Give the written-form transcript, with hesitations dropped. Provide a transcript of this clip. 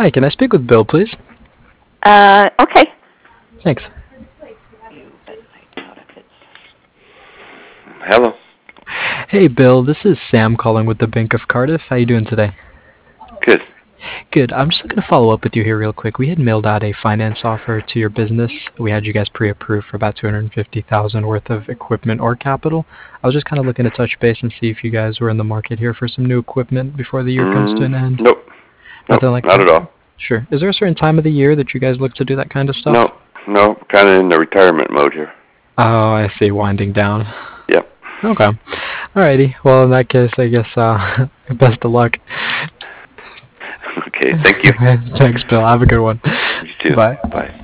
Hi, can I speak with Bill, please? Okay. Thanks. Hello. Hey, Bill, this is Sam calling with the Bank of Cardiff. How you doing today? Good. Good. I'm just looking to follow up with you here real quick. We had mailed out a finance offer to your business. We had you guys pre-approved for about $250,000 worth of equipment or capital. I was just kind of looking to touch base and see if you guys were in the market here for some new equipment before the year comes to an end. Nope. Nothing like Not that? at all. Sure. Is there a certain time of the year that you guys look to do that kind of stuff? No. Kind of in the retirement mode here. Oh, I see. Winding down. Yep. Okay. Alrighty. Well, in that case, I guess best of luck. Okay. Thank you. Thanks, Bill. Have a good one. You too. Bye. Bye.